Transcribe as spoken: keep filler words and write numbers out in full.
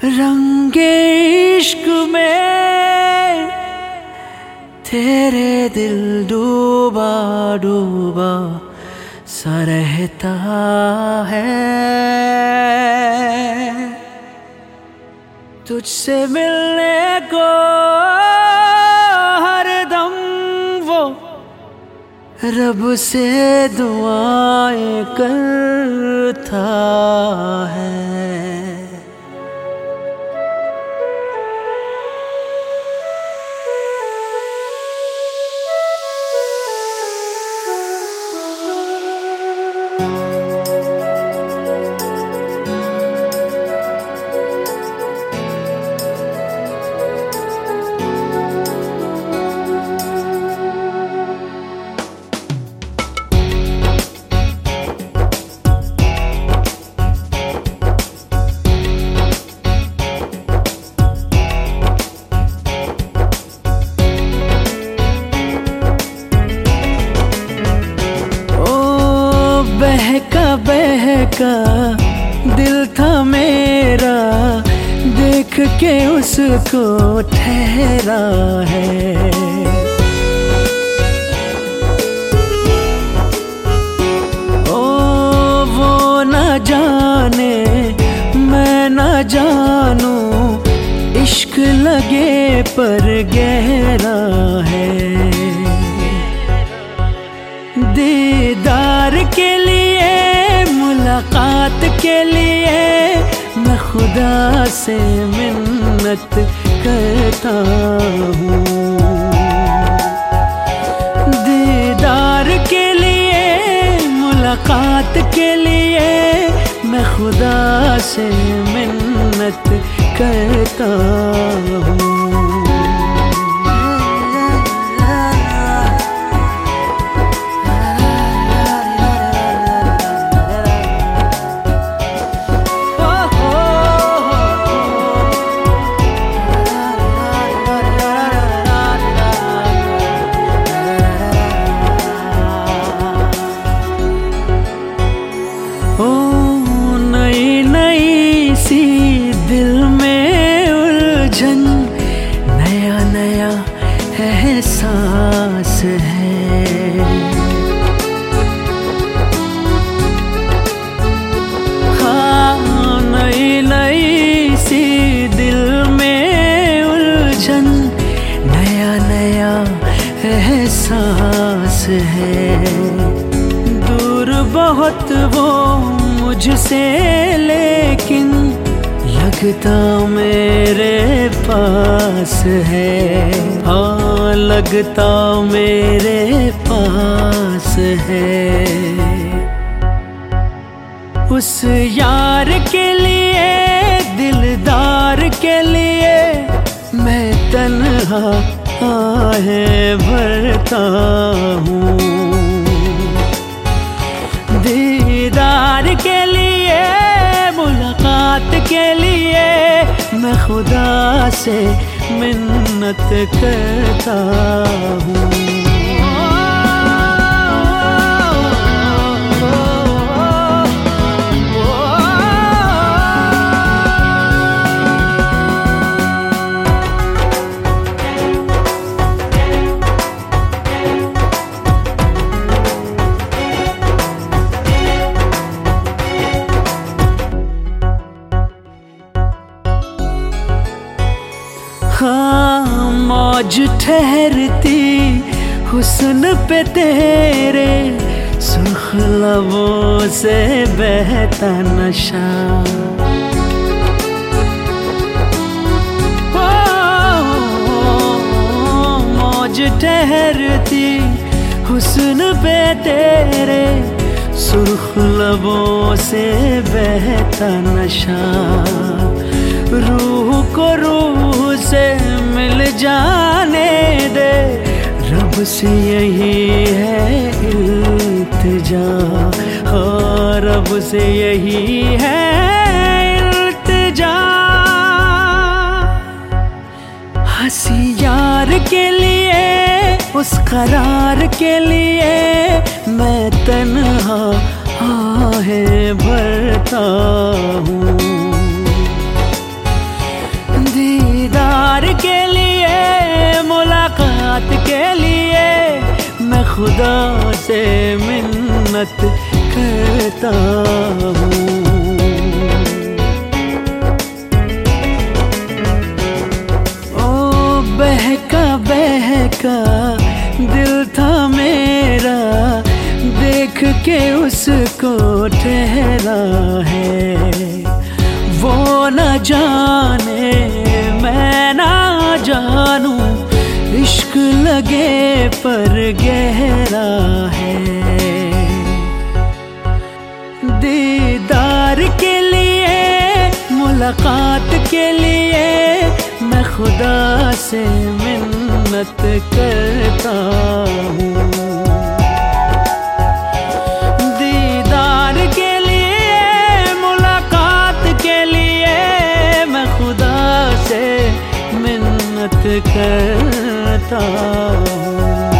रंगे इश्क में तेरे दिल डूबा डूबा सा रहता है। तुझसे मिलने को हरदम वो रब से दुआएं करता है। बहका बहका दिल था मेरा, देख के उसको ठहरा है। ओ वो न जाने मैं न जानूं, इश्क लगे पर गहरा है। दीदार के लिए मुलाकात के लिए मैं खुदा से मिन्नत करता हूँ। दीदार के लिए मुलाकात के लिए मैं खुदा से मिन्नत करता हूँ। दिल में उलझन, नया नया एहसास है। हाँ नई नई सी दिल में उलझन, नया नया एहसास है। दूर बहुत वो मुझसे लेकिन लगता मेरे पास है। हाँ लगता मेरे पास है। उस यार के लिए दिलदार के लिए मैं तन्हा आहें भरता हूँ। दीदार के लिए मुलाकात के लिए मैं खुदा से मिन्नत करता हूँ। हाँ मौज ठहरती हुस्न पे तेरे, सुर्ख लबों से बहता नशा। मौज ठहरती हुस्न पे तेरे, सुर्ख लबों से बहता नशा। रूह को रूह से मिल जाने दे, रब से यही है इल्तिजा। हाँ रब से यही है इल्तिजा। हंसी यार के लिए उस करार के लिए मैं तन्हा आहें भरता हूँ। खुदा से मिन्नत करता हूँ। ओ बहका बहका दिल था मेरा, देख के उसको ठहरा है। वो न जाने मैं ना जानूं, इश्क लगे पर गहरा है। दीदार के लिए, मुलाकात के लिए मैं खुदा से मिन्नत करता हूँ। दीदार के लिए, मुलाकात के लिए मैं खुदा से मिन्नत करता हूँ।